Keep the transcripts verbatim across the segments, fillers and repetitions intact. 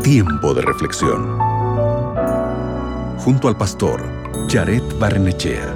Tiempo de reflexión. Junto al pastor Jared Barrenechea.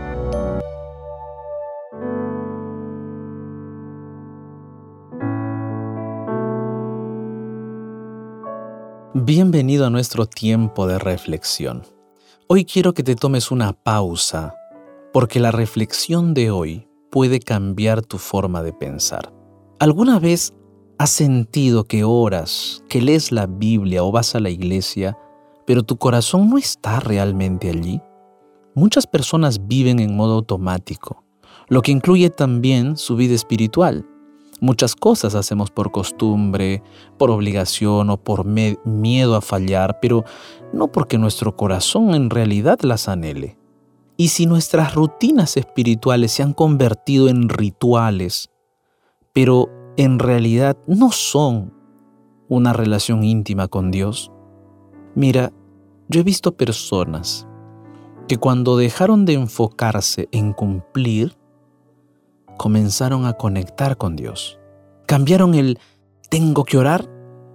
Bienvenido a nuestro tiempo de reflexión. Hoy quiero que te tomes una pausa, porque la reflexión de hoy puede cambiar tu forma de pensar. ¿Alguna vez has sentido que oras, que lees la Biblia o vas a la iglesia, pero tu corazón no está realmente allí? Muchas personas viven en modo automático, lo que incluye también su vida espiritual. Muchas cosas hacemos por costumbre, por obligación o por me- miedo a fallar, pero no porque nuestro corazón en realidad las anhele. Y si nuestras rutinas espirituales se han convertido en rituales, pero en realidad no son una relación íntima con Dios. Mira, yo he visto personas que cuando dejaron de enfocarse en cumplir, comenzaron a conectar con Dios. Cambiaron el tengo que orar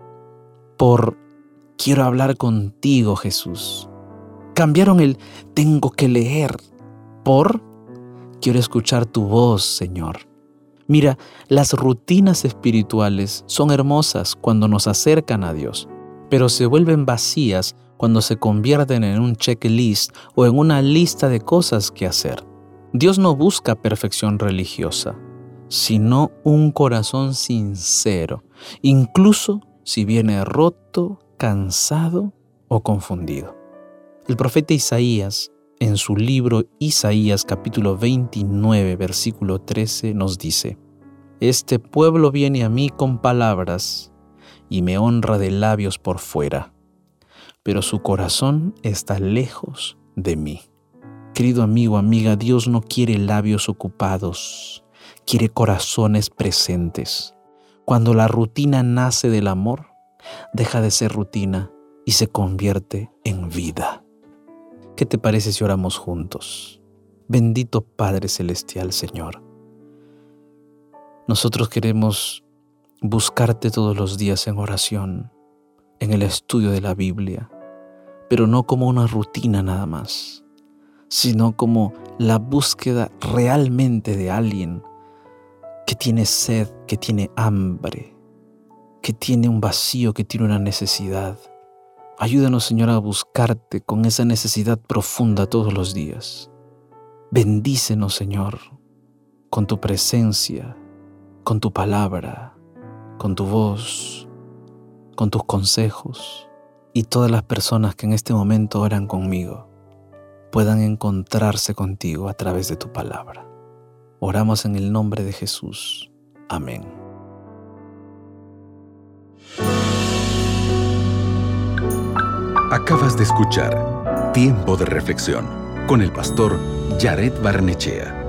por quiero hablar contigo, Jesús. Cambiaron el tengo que leer por quiero escuchar tu voz, Señor. Mira, las rutinas espirituales son hermosas cuando nos acercan a Dios, pero se vuelven vacías cuando se convierten en un checklist o en una lista de cosas que hacer. Dios no busca perfección religiosa, sino un corazón sincero, incluso si viene roto, cansado o confundido. El profeta Isaías, en su libro Isaías capítulo veintinueve, versículo trece, nos dice: Este pueblo viene a mí con palabras y me honra de labios por fuera, pero su corazón está lejos de mí. Querido amigo, amiga, Dios no quiere labios ocupados, quiere corazones presentes. Cuando la rutina nace del amor, deja de ser rutina y se convierte en vida. ¿Qué te parece si oramos juntos? Bendito Padre Celestial, Señor. Nosotros queremos buscarte todos los días en oración, en el estudio de la Biblia, pero no como una rutina nada más, sino como la búsqueda realmente de alguien que tiene sed, que tiene hambre, que tiene un vacío, que tiene una necesidad. Ayúdanos, Señor, a buscarte con esa necesidad profunda todos los días. Bendícenos, Señor, con tu presencia, con tu palabra, con tu voz, con tus consejos, y todas las personas que en este momento oran conmigo puedan encontrarse contigo a través de tu palabra. Oramos en el nombre de Jesús. Amén. Acabas de escuchar Tiempo de reflexión con el pastor Jared Barrenechea.